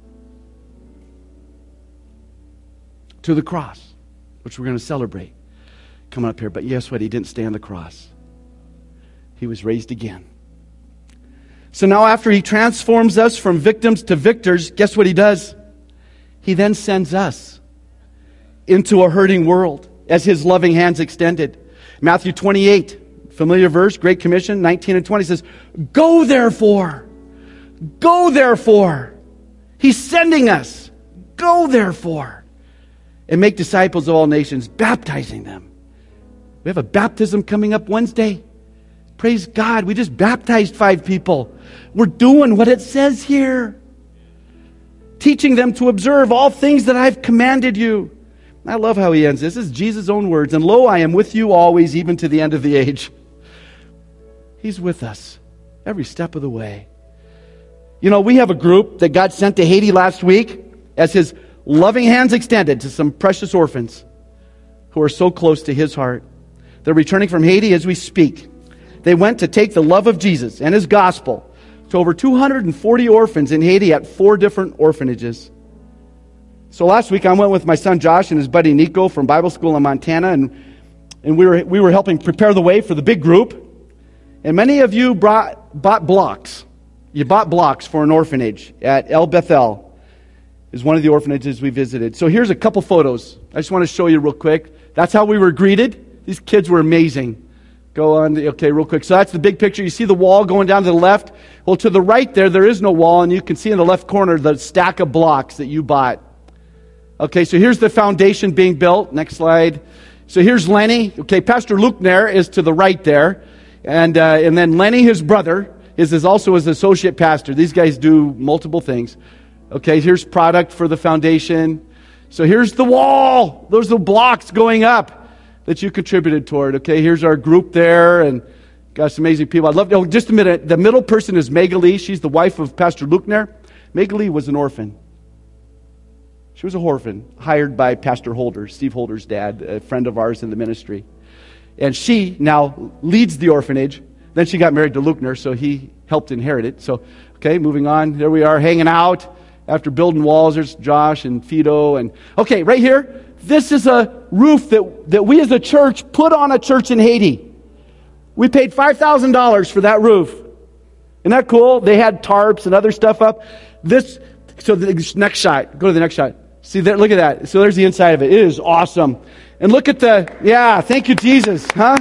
To the cross, which we're going to celebrate coming up here. But guess what? He didn't stay on the cross. He was raised again. So now after he transforms us from victims to victors, guess what he does? He then sends us into a hurting world as his loving hands extended. Matthew 28, familiar verse, Great Commission, 19 and 20 says, go therefore. Go therefore. He's sending us. Go therefore. And make disciples of all nations, baptizing them. We have a baptism coming up Wednesday. Praise God. We just baptized 5 people. We're doing what it says here. Teaching them to observe all things that I've commanded you. I love how he ends this. This is Jesus' own words. And lo, I am with you always, even to the end of the age. He's with us every step of the way. We have a group that God sent to Haiti last week as his loving hands extended to some precious orphans who are so close to his heart. They're returning from Haiti as we speak. They went to take the love of Jesus and his gospel to over 240 orphans in Haiti at 4 different orphanages. So last week I went with my son Josh and his buddy Nico from Bible school in Montana, and we were helping prepare the way for the big group. And many of you bought blocks. You bought blocks for an orphanage at El Bethel. Is one of the orphanages we visited. So here's a couple photos. I just want to show you real quick. That's how we were greeted. These kids were amazing. Go on, okay, real quick. So that's the big picture. You see the wall going down to the left. Well, to the right there is no wall, and you can see in the left corner the stack of blocks that you bought. Okay, so here's the foundation being built. Next slide. So here's Lenny. Okay, Pastor Luke Nair is to the right there. And then Lenny, his brother, is also his associate pastor. These guys do multiple things. Okay, here's product for the foundation. So here's the wall. Those are the blocks going up that you contributed toward. Okay, here's our group there, and got some amazing people. I'd love to, just a minute. The middle person is Megali. She's the wife of Pastor Luckner. Megali was an orphan. She was an orphan, hired by Pastor Holder, Steve Holder's dad, a friend of ours in the ministry. And she now leads the orphanage. Then she got married to Luckner, so he helped inherit it. So, okay, moving on. There we are, hanging out. After building walls, there's Josh and Fido. And okay, right here, this is a roof that we as a church put on a church in Haiti. We paid $5,000 for that roof. Isn't that cool? They had tarps and other stuff up. So the next shot. Go to the next shot. See there, look at that. So there's the inside of it. It is awesome. And look at thank you, Jesus, huh?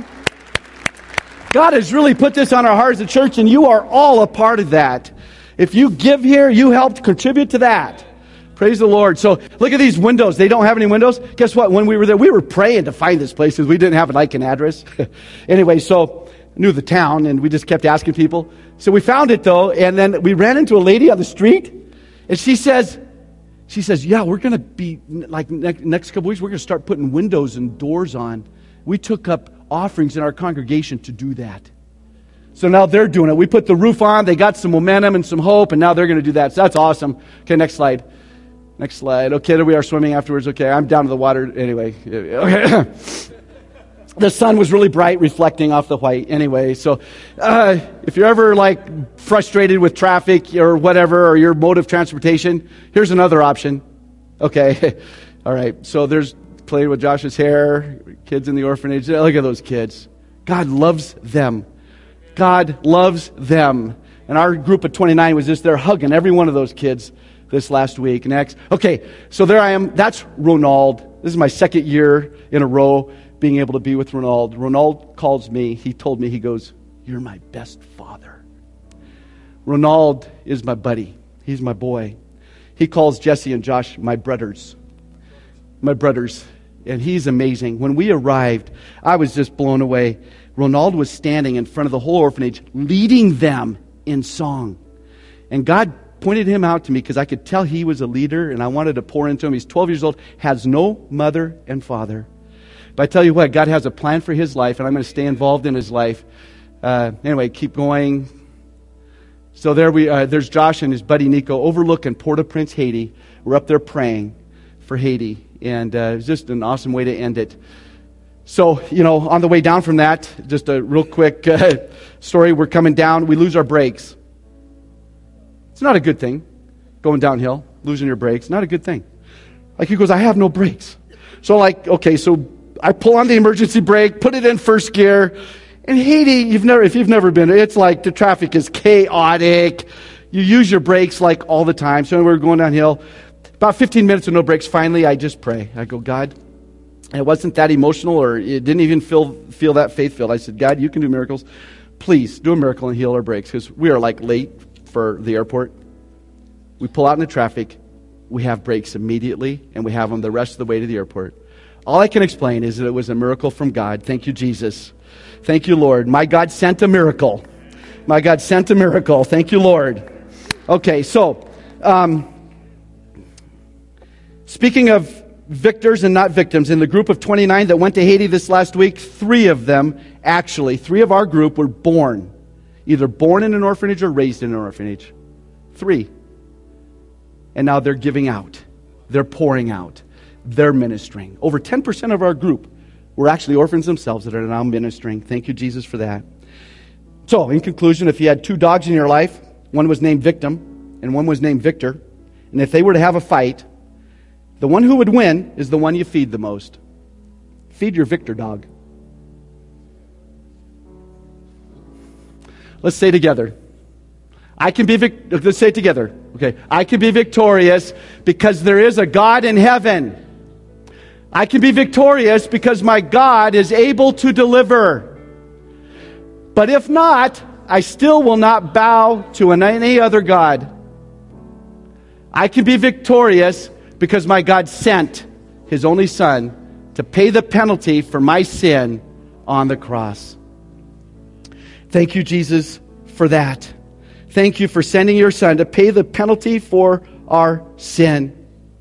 God has really put this on our heart as a church, and you are all a part of that. If you give here, you helped contribute to that. Praise the Lord. So look at these windows. They don't have any windows. Guess what? When we were there, we were praying to find this place because we didn't have an ICANN address. Anyway, so I knew the town, and we just kept asking people. So we found it, though, and then we ran into a lady on the street, and she says, yeah, we're going to be, like, next couple weeks, we're going to start putting windows and doors on. We took up offerings in our congregation to do that. So now they're doing it. We put the roof on. They got some momentum and some hope, and now they're going to do that. So that's awesome. Okay, next slide. Next slide. Okay, there we are swimming afterwards. Okay, I'm down to the water anyway. Okay. The sun was really bright, reflecting off the white. Anyway, so if you're ever like frustrated with traffic or whatever, or your mode of transportation, here's another option. Okay, all right. So there's playing with Josh's hair, kids in the orphanage. Look at those kids. God loves them. God loves them. And our group of 29 was just there hugging every one of those kids this last week. Next. Okay, so there I am. That's Ronald. This is my second year in a row being able to be with Ronald. Ronald calls me. He told me, he goes, "You're my best father." Ronald is my buddy. He's my boy. He calls Jesse and Josh my brothers. My brothers. And he's amazing. When we arrived, I was just blown away. Ronald was standing in front of the whole orphanage, leading them in song. And God pointed him out to me because I could tell he was a leader, and I wanted to pour into him. He's 12 years old, has no mother and father. But I tell you what, God has a plan for his life, and I'm going to stay involved in his life. Anyway, keep going. So there's Josh and his buddy Nico overlooking Port-au-Prince, Haiti. We're up there praying for Haiti, and it was just an awesome way to end it. So, on the way down from that, just a real quick story. We're coming down. We lose our brakes. It's not a good thing, going downhill, losing your brakes. Not a good thing. Like he goes, I have no brakes. So okay, so I pull on the emergency brake, put it in first gear. In Haiti, if you've never been, it's like the traffic is chaotic. You use your brakes like all the time. So we're going downhill. About 15 minutes with no brakes. Finally, I just pray. I go, God, it wasn't that emotional, or it didn't even feel that faith-filled. I said, God, you can do miracles. Please do a miracle and heal our brakes, because we are like late for the airport. We pull out in the traffic. We have brakes immediately, and we have them the rest of the way to the airport. All I can explain is that it was a miracle from God. Thank you, Jesus. Thank you, Lord. My God sent a miracle. My God sent a miracle. Thank you, Lord. Okay, so speaking of victors and not victims, in the group of 29 that went to Haiti this last week, 3 of our group were either born in an orphanage or raised in an orphanage. 3. And now they're giving out. They're pouring out. They're ministering. Over 10% of our group were actually orphans themselves that are now ministering. Thank you, Jesus, for that. So, in conclusion, if you had 2 dogs in your life, One was named Victim, and one was named Victor. And if they were to have a fight, the one who would win is the one you feed the most. Feed your Victor dog. Let's say together. Let's say it together. Okay. I can be victorious because there is a God in heaven. I can be victorious because my God is able to deliver. But if not, I still will not bow to any other God. I can be victorious because my God sent His only Son to pay the penalty for my sin on the cross. Thank you, Jesus, for that. Thank you for sending your Son to pay the penalty for our sin.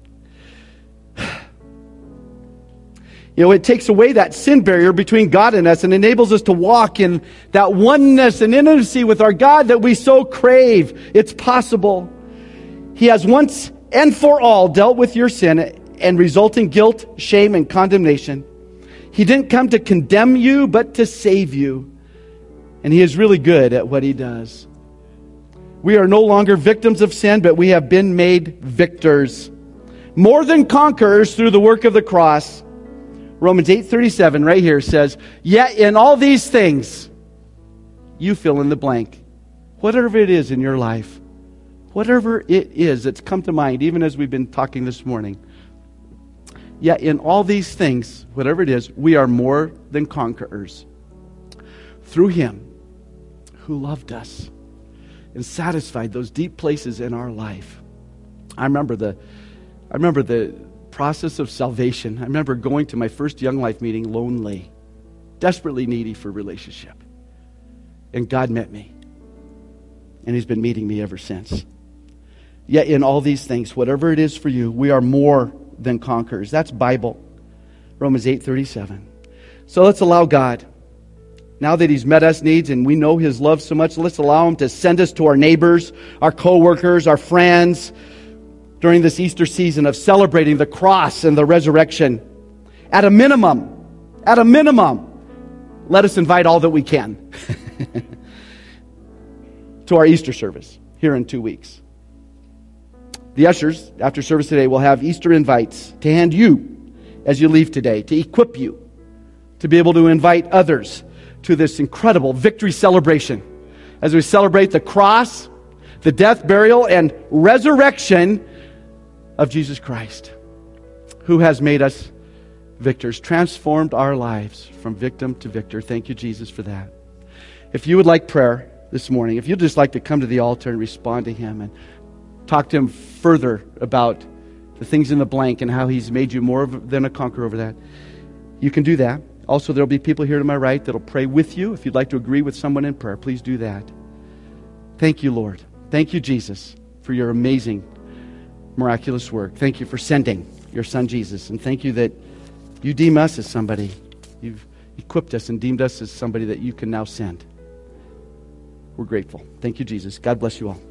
You know, it takes away that sin barrier between God and us and enables us to walk in that oneness and intimacy with our God that we so crave. It's possible. He has once and for all dealt with your sin and resulting guilt, shame, and condemnation. He didn't come to condemn you, but to save you. And He is really good at what He does. We are no longer victims of sin, but we have been made victors. More than conquerors through the work of the cross. Romans 8:37 right here says, yet in all these things, you fill in the blank. Whatever it is in your life, whatever it is that's come to mind, even as we've been talking this morning. Yet in all these things, whatever it is, we are more than conquerors. Through Him who loved us and satisfied those deep places in our life. I remember the process of salvation. I remember going to my first Young Life meeting lonely, desperately needy for relationship. And God met me. And He's been meeting me ever since. Yet in all these things, whatever it is for you, we are more than conquerors. That's Bible. Romans 8:37. So let's allow God, now that He's met us needs and we know His love so much, let's allow Him to send us to our neighbors, our co-workers, our friends, during this Easter season of celebrating the cross and the resurrection. At a minimum, let us invite all that we can to our Easter service here in 2 weeks. The ushers, after service today, will have Easter invites to hand you as you leave today, to equip you to be able to invite others to this incredible victory celebration as we celebrate the cross, the death, burial, and resurrection of Jesus Christ, who has made us victors, transformed our lives from victim to victor. Thank you, Jesus, for that. If you would like prayer this morning, if you'd just like to come to the altar and respond to Him and talk to Him further about the things in the blank and how He's made you more than a conqueror over that, you can do that. Also, there'll be people here to my right that'll pray with you. If you'd like to agree with someone in prayer, please do that. Thank you, Lord. Thank you, Jesus, for your amazing, miraculous work. Thank you for sending your Son, Jesus. And thank you that you deem us as somebody. You've equipped us and deemed us as somebody that you can now send. We're grateful. Thank you, Jesus. God bless you all.